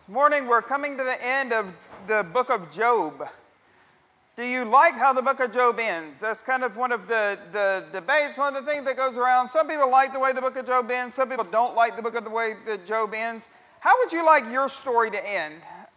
This morning we're coming to the end of the book of Job. Do you like how the book of Job ends? That's kind of one of the debates, one of the things that goes around. Some people like the way the book of Job ends. Some people don't like the way that Job ends. How would you like your story to end?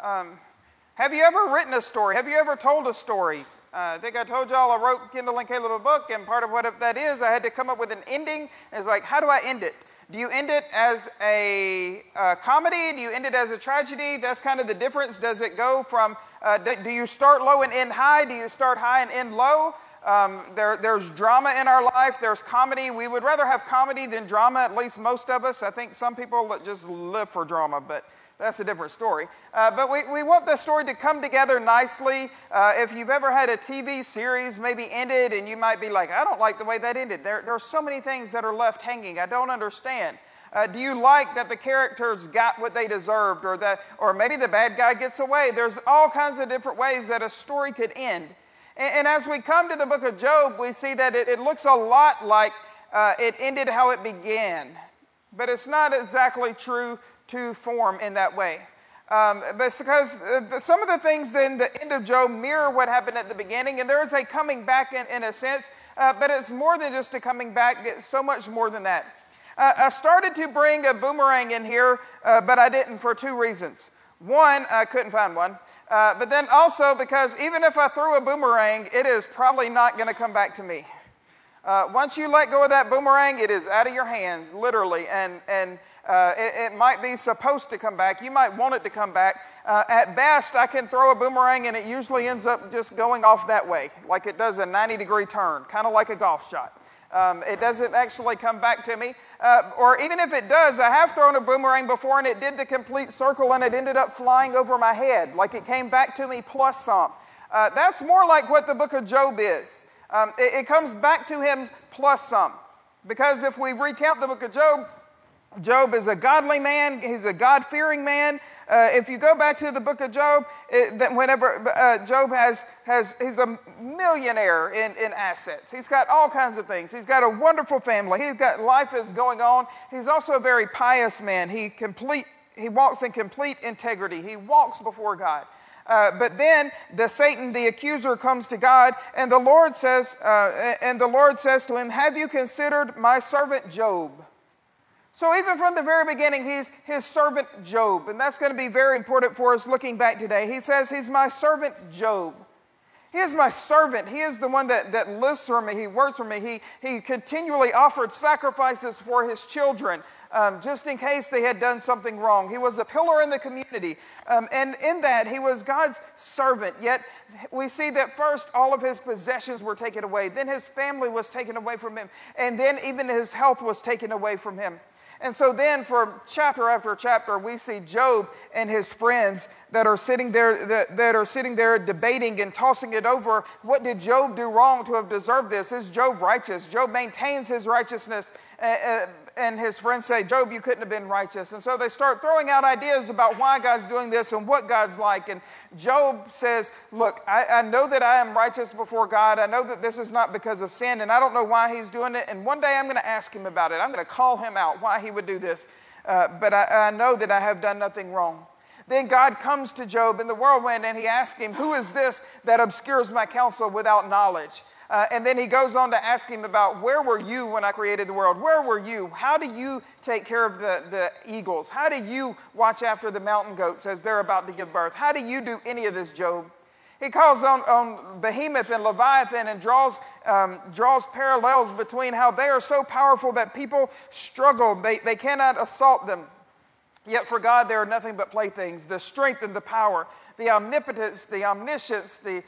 Have you ever written a story? Have you ever told a story? I think I told y'all I wrote Kendall and Caleb a book, and part of what that is, I had to come up with an ending. It's like, how do I end it? Do you end it as a comedy? Do you end it as a tragedy? That's kind of the difference. Does it go from, do you start low and end high? Do you start high and end low? There's drama in our life. There's comedy. We would rather have comedy than drama, at least most of us. I think some people just live for drama, but that's a different story. But we want the story to come together nicely. If you've ever had a TV series maybe ended and you might be like, I don't like the way that ended. There are so many things that are left hanging. I don't understand. Do you like that the characters got what they deserved, or maybe the bad guy gets away? There's all kinds of different ways that a story could end. And as we come to the book of Job, we see that it looks a lot like it ended how it began. But it's not exactly true to form in that way. But it's because some of the things in the end of Job mirror what happened at the beginning, and there is a coming back in a sense, but it's more than just a coming back. It's so much more than that. I started to bring a boomerang in here, but I didn't for two reasons. One, I couldn't find one. But then also because even if I threw a boomerang, it is probably not going to come back to me. Once you let go of that boomerang, it is out of your hands, literally, and it might be supposed to come back. You might want it to come back. At best, I can throw a boomerang, and it usually ends up just going off that way, like it does a 90-degree turn, kind of like a golf shot. It doesn't actually come back to me. Or even if it does, I have thrown a boomerang before, and it did the complete circle, and it ended up flying over my head, like it came back to me plus some. That's more like what the book of Job is. It comes back to him plus some. Because if we recount the book of Job, Job is a godly man. He's a God-fearing man. If you go back to the book of Job, whenever Job he's a millionaire in assets. He's got all kinds of things. He's got a wonderful family. Life is going on. He's also a very pious man. He walks in complete integrity. He walks before God. But then Satan, the accuser, comes to God, and the Lord says to him, "Have you considered my servant Job?" So even from the very beginning, he's his servant Job, and that's going to be very important for us looking back today. He says, he's my servant Job. He is my servant. He is the one that lives for me. He works for me. He continually offered sacrifices for his children, just in case they had done something wrong. He was a pillar in the community. And in that, he was God's servant. Yet we see that first all of his possessions were taken away. Then his family was taken away from him. And then even his health was taken away from him. And so then for chapter after chapter, we see Job and his friends that are sitting there debating and tossing it over. What did Job do wrong to have deserved this? Is Job righteous? Job maintains his righteousness. And his friends say, Job, you couldn't have been righteous. And so they start throwing out ideas about why God's doing this and what God's like. And Job says, look, I know that I am righteous before God. I know that this is not because of sin, and I don't know why he's doing it. And one day I'm going to ask him about it. I'm going to call him out why he would do this. But I know that I have done nothing wrong. Then God comes to Job in the whirlwind, and he asks him, who is this that obscures my counsel without knowledge? And then he goes on to ask him about, where were you when I created the world? Where were you? How do you take care of the eagles? How do you watch after the mountain goats as they're about to give birth? How do you do any of this, Job? He calls on Behemoth and Leviathan and draws parallels between how they are so powerful that people struggle. They cannot assault them. Yet for God there are nothing but playthings. The strength and the power, the omnipotence, the omniscience, the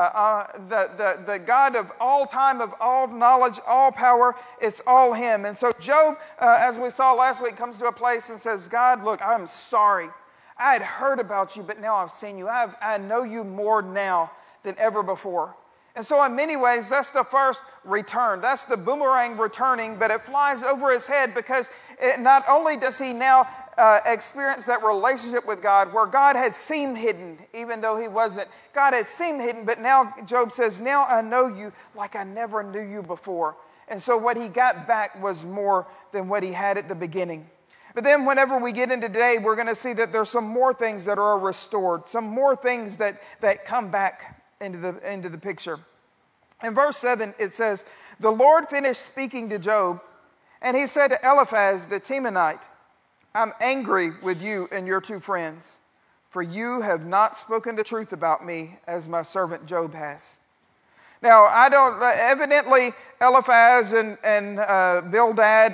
God of all time, of all knowledge, all power, it's all him. And so Job, as we saw last week, comes to a place and says, God, look, I'm sorry. I had heard about you, but now I've seen you. I know you more now than ever before. And so in many ways, that's the first return. That's the boomerang returning, but it flies over his head because not only does he now experience that relationship with God where God had seemed hidden, even though he wasn't. God had seemed hidden, but now Job says, now I know you like I never knew you before. And so what he got back was more than what he had at the beginning. But then whenever we get into today, we're going to see that there's some more things that are restored, some more things that come back into the picture. In verse 7, it says, "The Lord finished speaking to Job, and he said to Eliphaz the Temanite, I'm angry with you and your two friends, for you have not spoken the truth about me as my servant Job has." Now, evidently Eliphaz and Bildad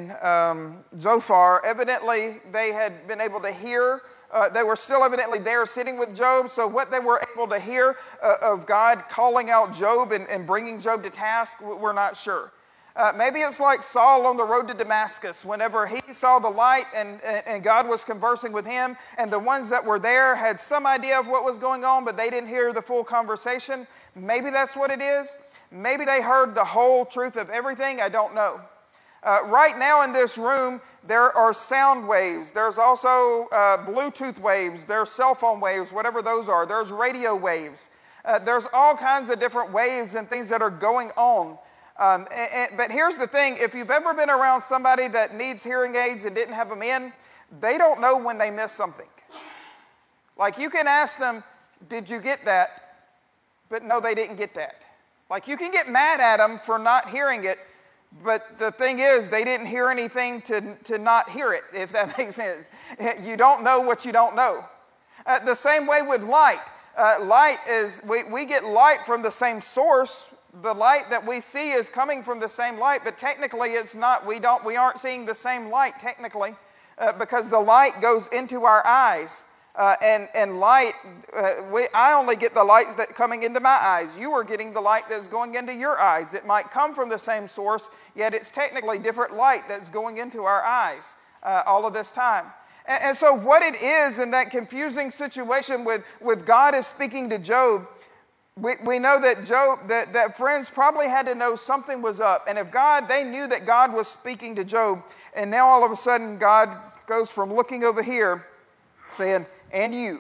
and Zophar, evidently they had been able to hear. They were still evidently there sitting with Job, so what they were able to hear of God calling out Job and bringing Job to task, we're not sure. Maybe it's like Saul on the road to Damascus, whenever he saw the light and God was conversing with him, and the ones that were there had some idea of what was going on, but they didn't hear the full conversation. Maybe that's what it is. Maybe they heard the whole truth of everything. I don't know. Right now in this room, there are sound waves. There's also Bluetooth waves. There's cell phone waves, whatever those are. There's radio waves. There's all kinds of different waves and things that are going on. But here's the thing. If you've ever been around somebody that needs hearing aids and didn't have them in, they don't know when they miss something. Like you can ask them, "Did you get that?" But no, they didn't get that. Like you can get mad at them for not hearing it, but the thing is, they didn't hear anything to not hear it, if that makes sense. You don't know what you don't know. The same way with light. Light is, we get light from the same source. The light that we see is coming from the same light, but technically it's not. We aren't seeing the same light technically, because the light goes into our eyes. And light, I only get the light that's coming into my eyes. You are getting the light that's going into your eyes. It might come from the same source, yet it's technically different light that's going into our eyes all of this time. And so what it is in that confusing situation with God is speaking to Job, we know that Job, that friends probably had to know something was up. And if they knew that God was speaking to Job, and now all of a sudden God goes from looking over here saying, "And you."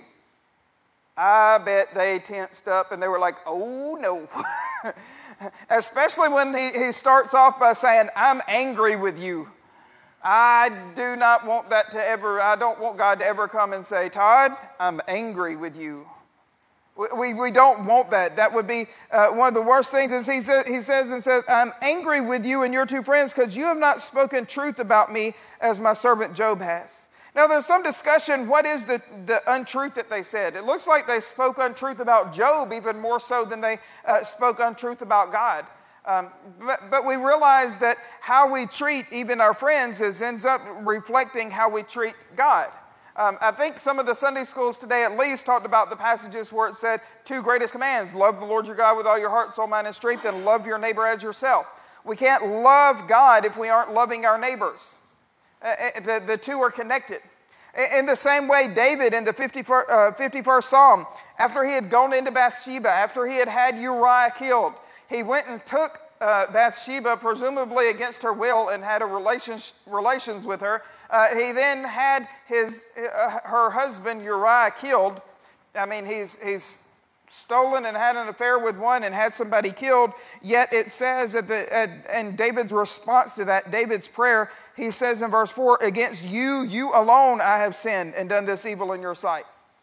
I bet they tensed up and they were like, "Oh no." Especially when he starts off by saying, "I'm angry with you." I do not want that to ever, I don't want God to ever come and say, "Todd, I'm angry with you." We don't want that. That would be one of the worst things. Is he says, "I'm angry with you and your two friends because you have not spoken truth about me as my servant Job has." Now, there's some discussion, what is the untruth that they said? It looks like they spoke untruth about Job even more so than they spoke untruth about God. But we realize that how we treat even our friends ends up reflecting how we treat God. I think some of the Sunday schools today at least talked about the passages where it said two greatest commands: love the Lord your God with all your heart, soul, mind, and strength, and love your neighbor as yourself. We can't love God if we aren't loving our neighbors. The two are connected. In the same way, David in the 51st Psalm, after he had gone into Bathsheba, after he had Uriah killed, he went and took Bathsheba, presumably against her will, and had relations with her. He then had her husband Uriah killed. I mean, he's stolen and had an affair with one and had somebody killed. Yet it says and David's response to that, David's prayer, he says in verse 4, "Against you alone I have sinned and done this evil in your sight."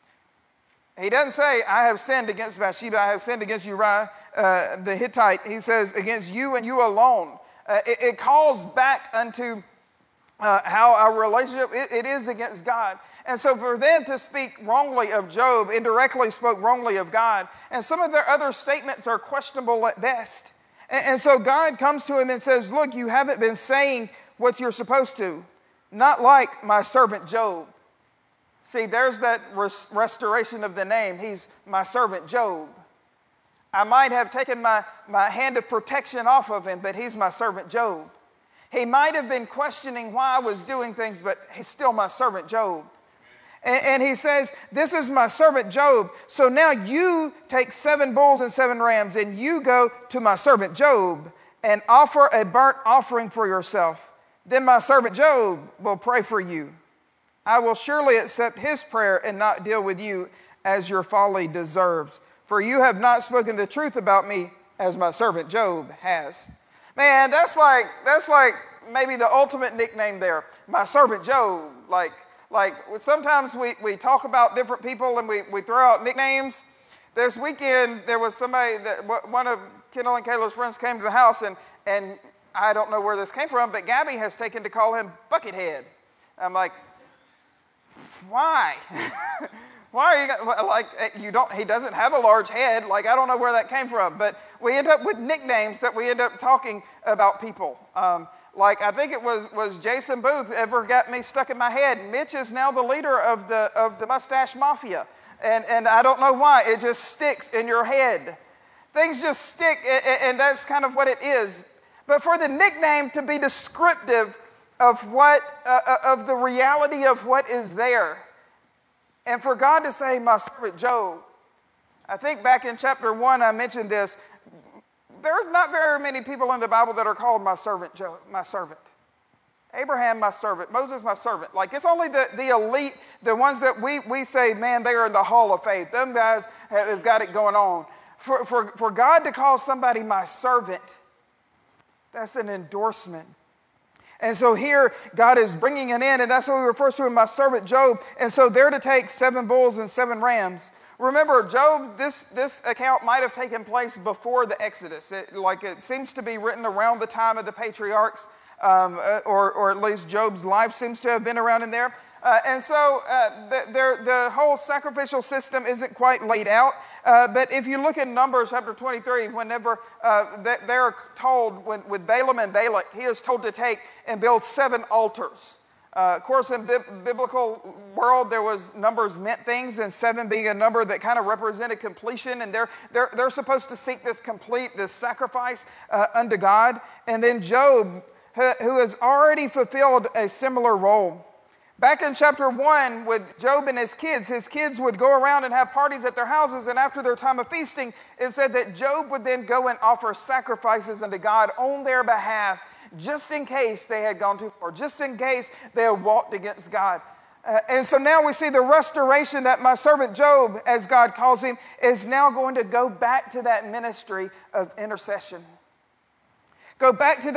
He doesn't say, "I have sinned against Bathsheba, I have sinned against Uriah the Hittite." He says, "Against you and you alone." It calls back unto how our relationship, it is against God. And so for them to speak wrongly of Job, indirectly spoke wrongly of God. And some of their other statements are questionable at best. And so God comes to him and says, "Look, you haven't been saying what you're supposed to. Not like my servant Job." See, there's that restoration of the name. He's my servant Job. I might have taken my hand of protection off of him, but he's my servant Job. He might have been questioning why I was doing things, but he's still my servant Job. And he says, "This is my servant Job. So now you take 7 bulls and 7 rams, and you go to my servant Job and offer a burnt offering for yourself. Then my servant Job will pray for you. I will surely accept his prayer and not deal with you as your folly deserves. For you have not spoken the truth about me as my servant Job has." Man, that's like maybe the ultimate nickname there, my servant Job. Like sometimes we talk about different people and we throw out nicknames. This weekend, there was somebody one of Kendall and Kayla's friends came to the house, and I don't know where this came from, but Gabby has taken to call him Buckethead. I'm like, why? Why are you he doesn't have a large head. Like, I don't know where that came from. But we end up with nicknames that we end up talking about people. Like, I think it was Jason Booth ever got me stuck in my head. Mitch is now the leader of the Mustache Mafia. And I don't know why. It just sticks in your head. Things just stick, and that's kind of what it is. But for the nickname to be descriptive of of the reality of what is there, and for God to say, my servant Job, I think back in chapter 1 I mentioned this, there's not very many people in the Bible that are called my servant Job, my servant. Abraham, my servant. Moses, my servant. Like, it's only the elite, the ones that we say, man, they are in the hall of faith. Them guys have got it going on. For God to call somebody my servant, that's an endorsement. And so here, God is bringing it in, and that's what we refer to in my servant Job. And so they're to take 7 bulls and 7 rams. Remember, Job, this account might have taken place before the Exodus. It seems to be written around the time of the patriarchs, or at least Job's life seems to have been around in there. And so the whole sacrificial system isn't quite laid out. But if you look at Numbers chapter 23, whenever they're told, with Balaam and Balak, he is told to take and build 7 altars. Of course, in biblical world, there was numbers meant things, and 7 being a number that kind of represented completion. And they're supposed to seek this sacrifice unto God. And then Job, who has already fulfilled a similar role. Back in chapter 1 with Job and his kids would go around and have parties at their houses, and after their time of feasting, it said that Job would then go and offer sacrifices unto God on their behalf, just in case they had gone too far, just in case they had walked against God. And so now we see the restoration that my servant Job, as God calls him, is now going to go back to that ministry of intercession. Go back to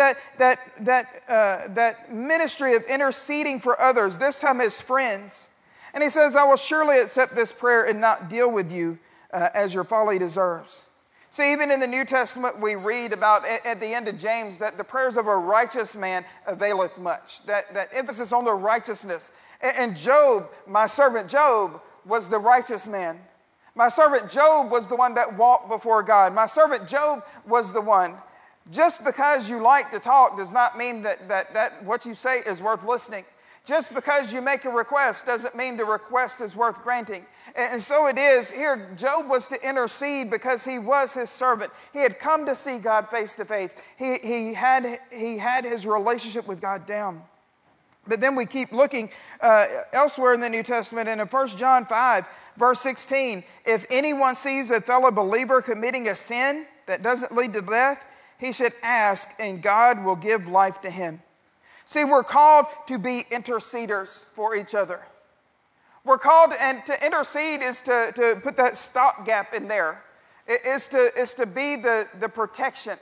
that ministry of interceding for others, this time as friends. And he says, I will surely accept this prayer and not deal with you as your folly deserves. See, even in the New Testament, we read about at the end of James that the prayers of a righteous man availeth much. That emphasis on the righteousness. And Job, my servant Job, was the righteous man. My servant Job was the one that walked before God. My servant Job was the one. Just because you like to talk does not mean that what you say is worth listening. Just because you make a request doesn't mean the request is worth granting. And so it is here. Job was to intercede because he was his servant. He had come to see God face to face. He had his relationship with God down. But then we keep looking elsewhere in the New Testament, and in 1 John 5, verse 16, if anyone sees a fellow believer committing a sin that doesn't lead to death, he should ask, and God will give life to him. See, we're called to be interceders for each other. We're called, and to intercede is to put that stopgap in there. It is to be the protection.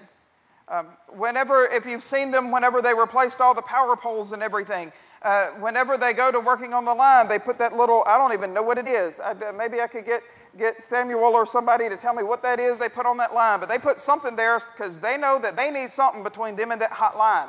If you've seen them, whenever they replaced all the power poles and everything, whenever they go to working on the line, they put that little, I don't even know what it is. Maybe I could get Samuel or somebody to tell me what that is they put on that line. But they put something there because they know that they need something between them and that hot line.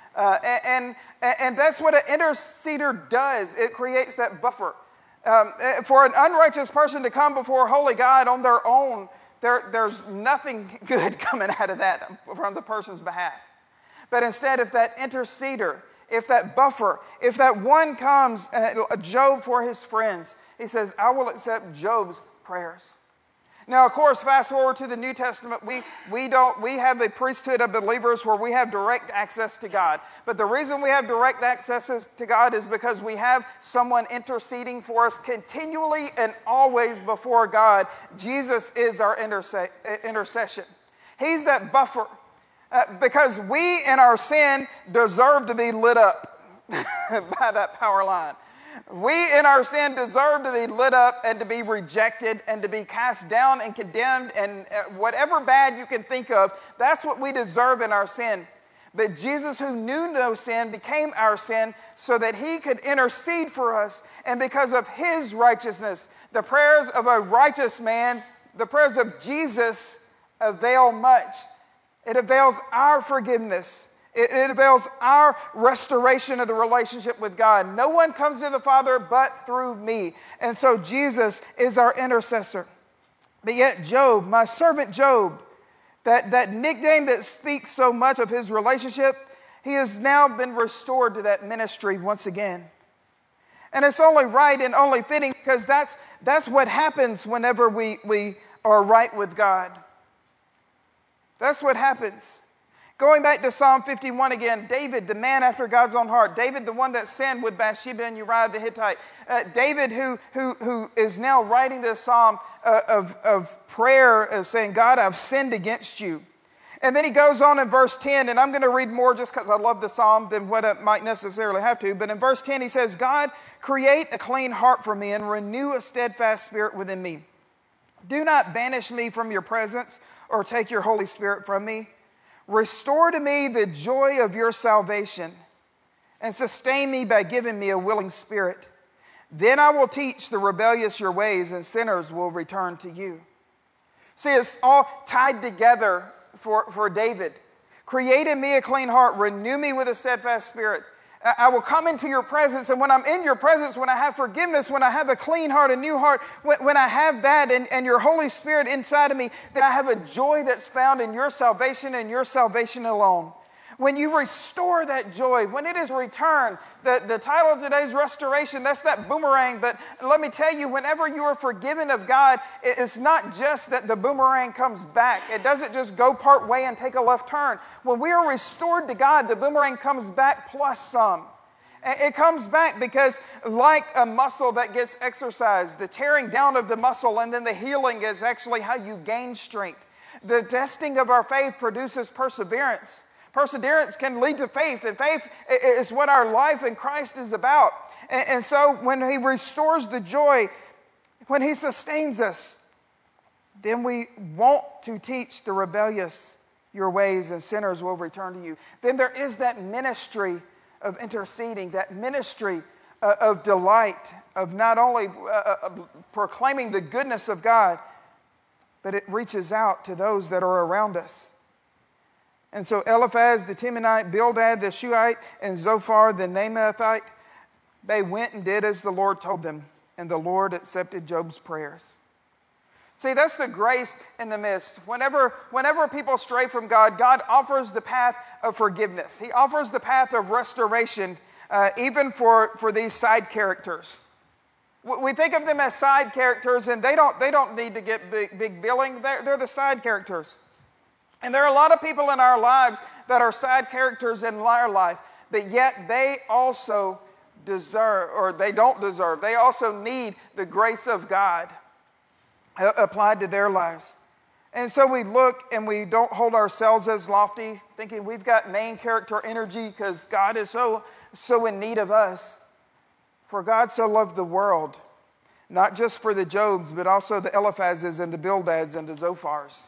And that's what an interceder does. It creates that buffer. For an unrighteous person to come before holy God on their own, there's nothing good coming out of that from the person's behalf. But instead, if that interceder, if that buffer, if that one comes, Job for his friends, he says, I will accept Job's prayers. Now, of course, fast forward to the New Testament, we have a priesthood of believers where we have direct access to God. But the reason we have direct access to God is because we have someone interceding for us continually and always before God. Jesus is our intercession. He's that buffer. Because we in our sin deserve to be lit up by that power line. We in our sin deserve to be lit up and to be rejected and to be cast down and condemned and whatever bad you can think of, that's what we deserve in our sin. But Jesus, who knew no sin, became our sin so that he could intercede for us. And because of his righteousness, the prayers of a righteous man, the prayers of Jesus avail much. It avails our forgiveness. It avails our restoration of the relationship with God. No one comes to the Father but through me. And so Jesus is our intercessor. But yet Job, my servant Job, that nickname that speaks so much of his relationship, he has now been restored to that ministry once again. And it's only right and only fitting because that's what happens whenever we are right with God. That's what happens. Going back to Psalm 51 again, David, the man after God's own heart. David, the one that sinned with Bathsheba and Uriah the Hittite. David, who is now writing this psalm of prayer, of saying, God, I've sinned against you. And then he goes on in verse 10, and I'm going to read more just because I love the psalm than what I might necessarily have to. But in verse 10 he says, God, create a clean heart for me and renew a steadfast spirit within me. Do not banish me from your presence or take your Holy Spirit from me. Restore to me the joy of your salvation and sustain me by giving me a willing spirit. Then I will teach the rebellious your ways and sinners will return to you. See, it's all tied together for David. Create in me a clean heart, renew me with a steadfast spirit. I will come into your presence, and when I'm in your presence, when I have forgiveness, when I have a clean heart, a new heart, when I have that and your Holy Spirit inside of me, then I have a joy that's found in your salvation and your salvation alone. When you restore that joy, when it is returned, the title of today's restoration, that's that boomerang. But let me tell you, whenever you are forgiven of God, it's not just that the boomerang comes back. It doesn't just go part way and take a left turn. When we are restored to God, the boomerang comes back plus some. It comes back because like a muscle that gets exercised, the tearing down of the muscle and then the healing is actually how you gain strength. The testing of our faith produces perseverance. Perseverance can lead to faith, and faith is what our life in Christ is about. And so when he restores the joy, when he sustains us, then we want to teach the rebellious your ways and sinners will return to you. Then there is that ministry of interceding, that ministry of delight, of not only proclaiming the goodness of God, but it reaches out to those that are around us. And so Eliphaz the Temanite, Bildad the Shuhite, and Zophar the Naamathite, they went and did as the Lord told them, and the Lord accepted Job's prayers. See, that's the grace in the midst. Whenever people stray from God, God offers the path of forgiveness. He offers the path of restoration, even for these side characters. We think of them as side characters, and they don't need to get big billing. They're the side characters. And there are a lot of people in our lives that are side characters in our life, but yet they also deserve, or they don't deserve, they also need the grace of God applied to their lives. And so we look and we don't hold ourselves as lofty, thinking we've got main character energy because God is so in need of us. For God so loved the world, not just for the Jobs, but also the Eliphazes and the Bildads and the Zophars.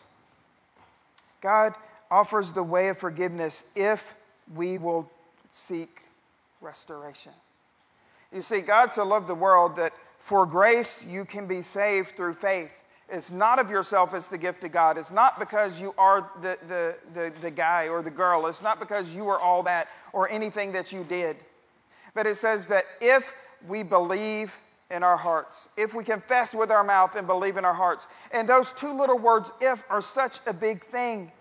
God offers the way of forgiveness if we will seek restoration. You see, God so loved the world that for grace you can be saved through faith. It's not of yourself, it's the gift of God. It's not because you are the guy or the girl. It's not because you are all that or anything that you did. But it says that if we believe in our hearts, if we confess with our mouth and believe in our hearts. And those two little words, if, are such a big thing.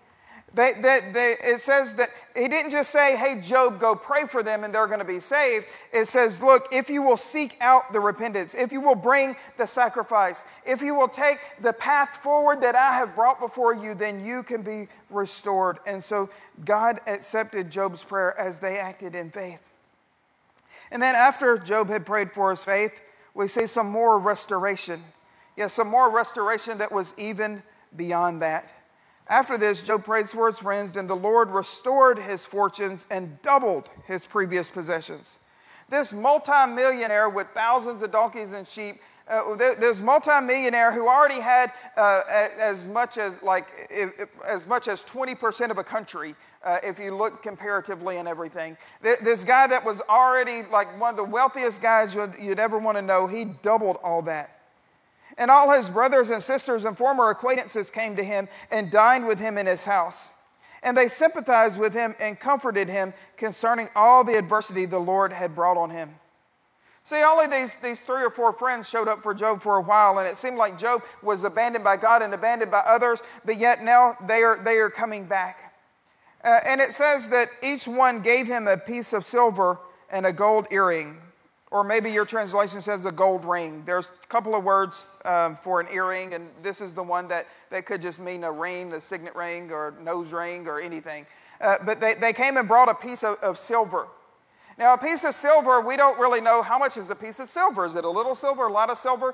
It says that he didn't just say, hey, Job, go pray for them and they're going to be saved. It says, look, if you will seek out the repentance, if you will bring the sacrifice, if you will take the path forward that I have brought before you, then you can be restored. And so God accepted Job's prayer as they acted in faith. And then after Job had prayed for his faith, we see some more restoration. Yes, some more restoration that was even beyond that. After this, Job prayed for his friends, and the Lord restored his fortunes and doubled his previous possessions. This multimillionaire with thousands of donkeys and sheep There's multimillionaire who already had as much as 20% of a country, if you look comparatively and everything. This guy that was already like one of the wealthiest guys you'd ever want to know, he doubled all that. And all his brothers and sisters and former acquaintances came to him and dined with him in his house. And they sympathized with him and comforted him concerning all the adversity the Lord had brought on him. See, only these 3 or 4 friends showed up for Job for a while, and it seemed like Job was abandoned by God and abandoned by others, but yet now they are coming back. And it says that each one gave him a piece of silver and a gold earring. Or maybe your translation says a gold ring. There's a couple of words for an earring, and this is the one that could just mean a ring, a signet ring, or nose ring, or anything. But they came and brought a piece of silver. Now, a piece of silver, we don't really know how much is a piece of silver. Is it a little silver, a lot of silver?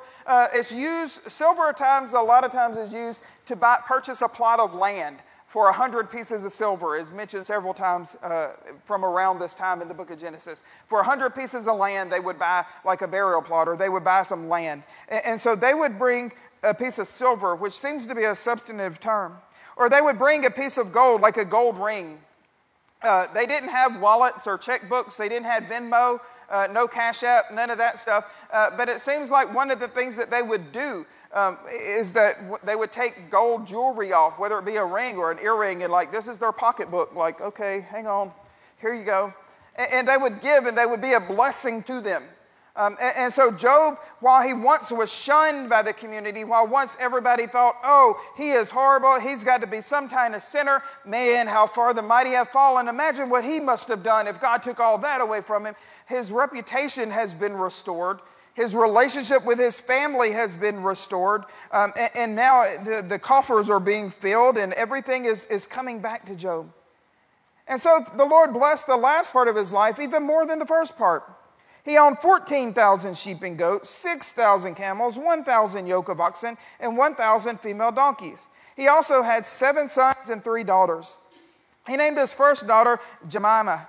Silver a lot of times is used to purchase a plot of land for 100 pieces of silver, is mentioned several times from around this time in the book of Genesis. For 100 pieces of land, they would buy like a burial plot, or they would buy some land. And so they would bring a piece of silver, which seems to be a substantive term. Or they would bring a piece of gold, like a gold ring. They didn't have wallets or checkbooks. They didn't have Venmo, no Cash App, none of that stuff. But it seems like one of the things that they would do is that they would take gold jewelry off, whether it be a ring or an earring, and like, this is their pocketbook. Like, okay, hang on, here you go. And they would give, and they would be a blessing to them. And so Job, while he once was shunned by the community, while once everybody thought, oh, he is horrible, he's got to be some kind of sinner, man, how far the mighty have fallen. Imagine what he must have done if God took all that away from him. His reputation has been restored. His relationship with his family has been restored. And now the coffers are being filled, and everything is coming back to Job. And so the Lord blessed the last part of his life even more than the first part. He owned 14,000 sheep and goats, 6,000 camels, 1,000 yoke of oxen, and 1,000 female donkeys. He also had 7 sons and 3 daughters. He named his first daughter Jemima.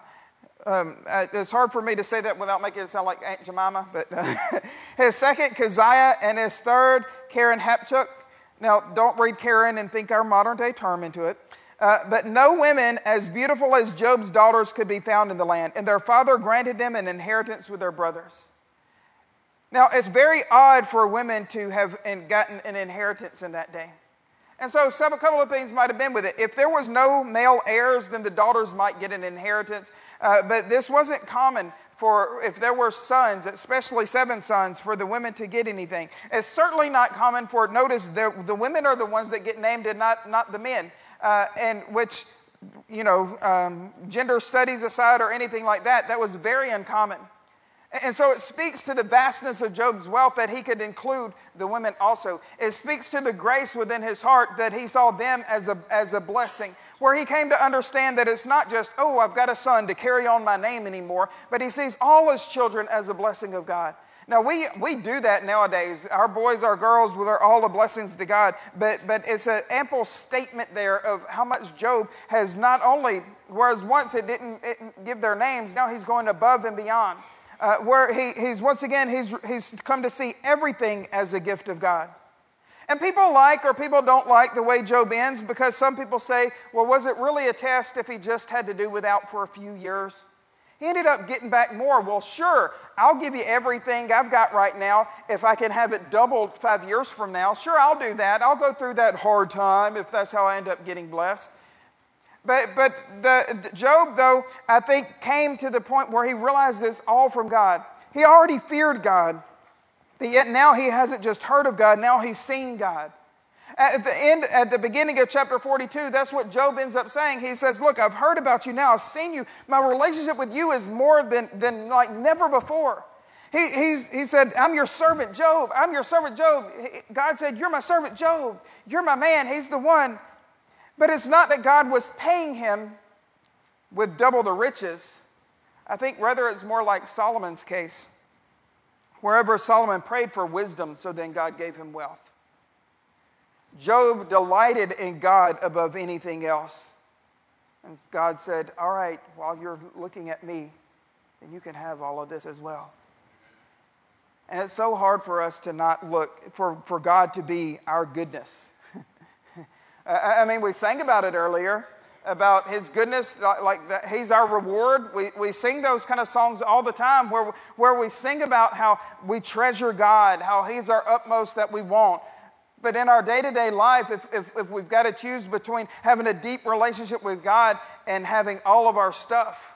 It's hard for me to say that without making it sound like Aunt Jemima. But his second, Keziah, and his third, Karen Hapchuk. Now, don't read Karen and think our modern day term into it. But no women as beautiful as Job's daughters could be found in the land, and their father granted them an inheritance with their brothers. Now, it's very odd for women to have gotten an inheritance in that day. And so a couple of things might have been with it. If there was no male heirs, then the daughters might get an inheritance. But this wasn't common for, if there were sons, especially 7 sons, for the women to get anything. It's certainly not common for, notice, the women are the ones that get named and not the men. And which, gender studies aside or anything like that, that was very uncommon. And so it speaks to the vastness of Job's wealth that he could include the women also. It speaks to the grace within his heart that he saw them as a blessing, where he came to understand that it's not just, oh, I've got a son to carry on my name anymore, but he sees all his children as a blessing of God. Now, we do that nowadays. Our boys, our girls, they're all the blessings to God. But it's an ample statement there of how much Job has not only, whereas once it didn't give their names, now he's going above and beyond. Where he's once again, he's come to see everything as a gift of God. And people like or people don't like the way Job ends, because some people say, well, was it really a test if he just had to do without for a few years? He ended up getting back more. Well, sure, I'll give you everything I've got right now if I can have it doubled 5 years from now. Sure, I'll do that. I'll go through that hard time if that's how I end up getting blessed. But Job, though, I think came to the point where he realized it's all from God. He already feared God, but yet now he hasn't just heard of God, now he's seen God. At the beginning of chapter 42, that's what Job ends up saying. He says, look, I've heard about you now. I've seen you. My relationship with you is more than like never before. He said, I'm your servant, Job. I'm your servant, Job. God said, you're my servant, Job. You're my man. He's the one. But it's not that God was paying him with double the riches. I think rather it's more like Solomon's case. Wherever Solomon prayed for wisdom, so then God gave him wealth. Job delighted in God above anything else. And God said, all right, while you're looking at me, then you can have all of this as well. And it's so hard for us to not look for God to be our goodness. I mean, we sang about it earlier, about His goodness, like that He's our reward. We sing those kind of songs all the time where we sing about how we treasure God, how He's our utmost that we want. But in our day-to-day life, if we've got to choose between having a deep relationship with God and having all of our stuff,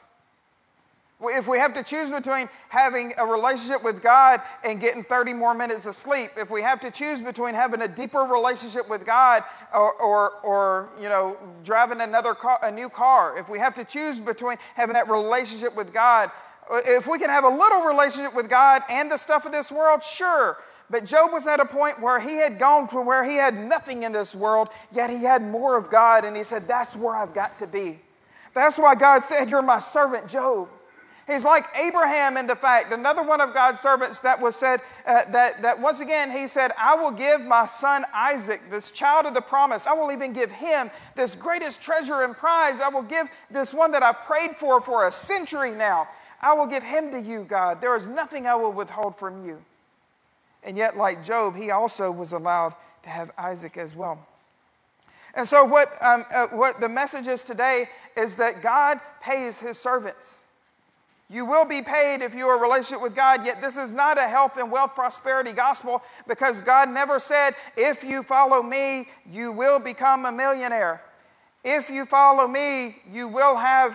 if we have to choose between having a relationship with God and getting 30 more minutes of sleep, if we have to choose between having a deeper relationship with God or driving a new car, if we have to choose between having that relationship with God, if we can have a little relationship with God and the stuff of this world, sure. But Job was at a point where he had gone to where he had nothing in this world, yet he had more of God, and he said, that's where I've got to be. That's why God said, you're my servant, Job. He's like Abraham in the fact, another one of God's servants that was said, that once again, he said, I will give my son Isaac, this child of the promise, I will even give him this greatest treasure and prize. I will give this one that I've prayed for a century now. I will give him to you, God. There is nothing I will withhold from you. And yet, like Job, he also was allowed to have Isaac as well. And so what the message is today is that God pays His servants. You will be paid if you are in a relationship with God, yet this is not a health and wealth prosperity gospel, because God never said, if you follow me, you will become a millionaire. If you follow me, you will have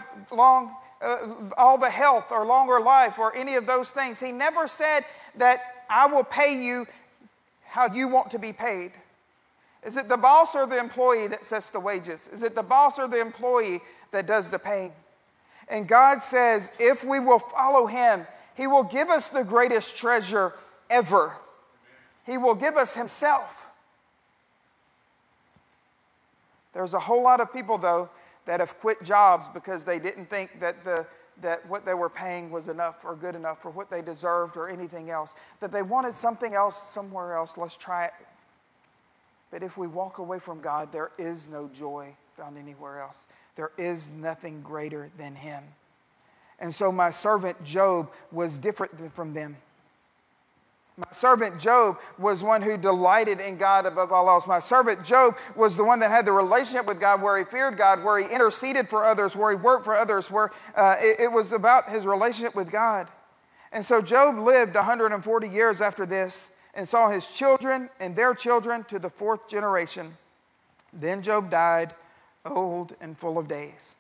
all the health or longer life or any of those things. He never said that I will pay you how you want to be paid. Is it the boss or the employee that sets the wages? Is it the boss or the employee that does the paying? And God says, if we will follow Him, He will give us the greatest treasure ever. He will give us Himself. There's a whole lot of people, though, that have quit jobs because they didn't think that what they were paying was enough or good enough or what they deserved or anything else. That they wanted something else somewhere else. Let's try it. But if we walk away from God, there is no joy found anywhere else. There is nothing greater than Him. And so my servant Job was different from them. My servant Job was one who delighted in God above all else. My servant Job was the one that had the relationship with God, where he feared God, where he interceded for others, where he worked for others, where it was about his relationship with God. And so Job lived 140 years after this and saw his children and their children to the 4th generation. Then Job died, old and full of days.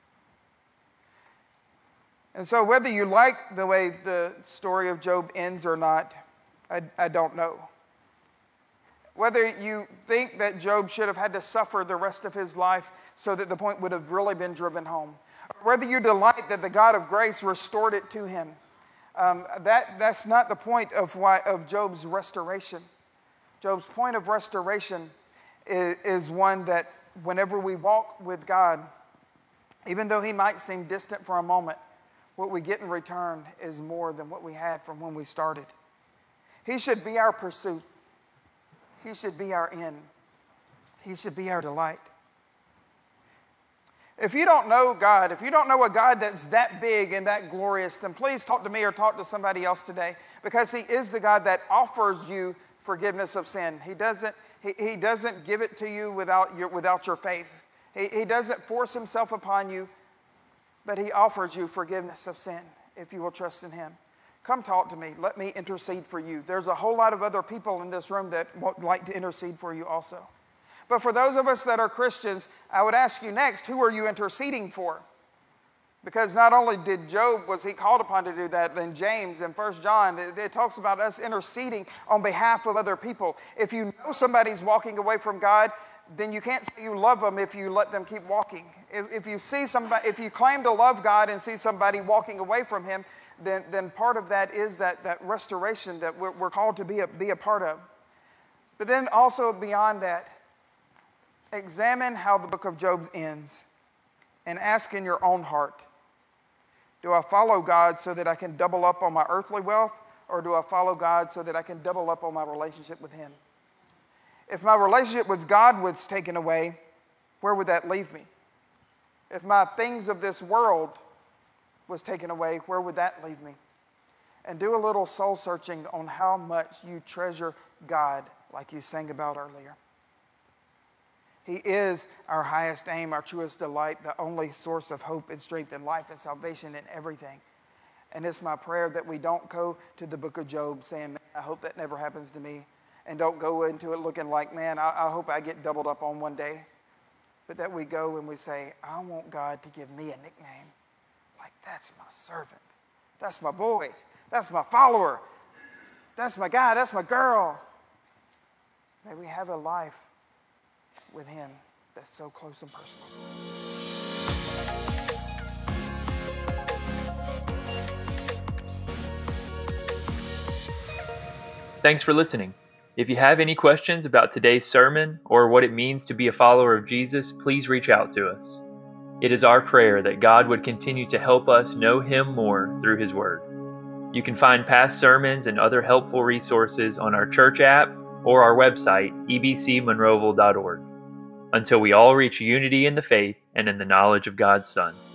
And so whether you like the way the story of Job ends or not, I don't know. Whether you think that Job should have had to suffer the rest of his life so that the point would have really been driven home. Or whether you delight that the God of grace restored it to him. That's not the point of Job's restoration. Job's point of restoration is one that whenever we walk with God, even though He might seem distant for a moment, what we get in return is more than what we had from when we started. He should be our pursuit. He should be our end. He should be our delight. If you don't know God, if you don't know a God that's that big and that glorious, then please talk to me or talk to somebody else today, because He is the God that offers you forgiveness of sin. He doesn't give it to you without your faith. He doesn't force Himself upon you, but He offers you forgiveness of sin if you will trust in Him. Come talk to me. Let me intercede for you. There's a whole lot of other people in this room that would like to intercede for you also. But for those of us that are Christians, I would ask you next, who are you interceding for? Because not only did Job, was he called upon to do that, in James and 1 John, it talks about us interceding on behalf of other people. If you know somebody's walking away from God, then you can't say you love them if you let them keep walking. If you see somebody, if you claim to love God and see somebody walking away from Him, then part of that is that restoration that we're called to be a part of. But then also beyond that, examine how the book of Job ends and ask in your own heart, do I follow God so that I can double up on my earthly wealth, or do I follow God so that I can double up on my relationship with Him? If my relationship with God was taken away, where would that leave me? If my things of this world was taken away, where would that leave me? and do a little soul searching on how much you treasure God, like you sang about earlier. He is our highest aim, our truest delight, the only source of hope and strength and life and salvation and everything. And it's my prayer that we don't go to the book of Job saying, man, I hope that never happens to me. And don't go into it looking like, man, I hope I get doubled up on one day. But that we go and we say, I want God to give me a nickname. Like, that's my servant. That's my boy. That's my follower. That's my guy. That's my girl. May we have a life with him that's so close and personal. Thanks for listening. If you have any questions about today's sermon or what it means to be a follower of Jesus, please reach out to us. It is our prayer that God would continue to help us know Him more through His Word. You can find past sermons and other helpful resources on our church app or our website, ebcmonroeville.org. Until we all reach unity in the faith and in the knowledge of God's Son.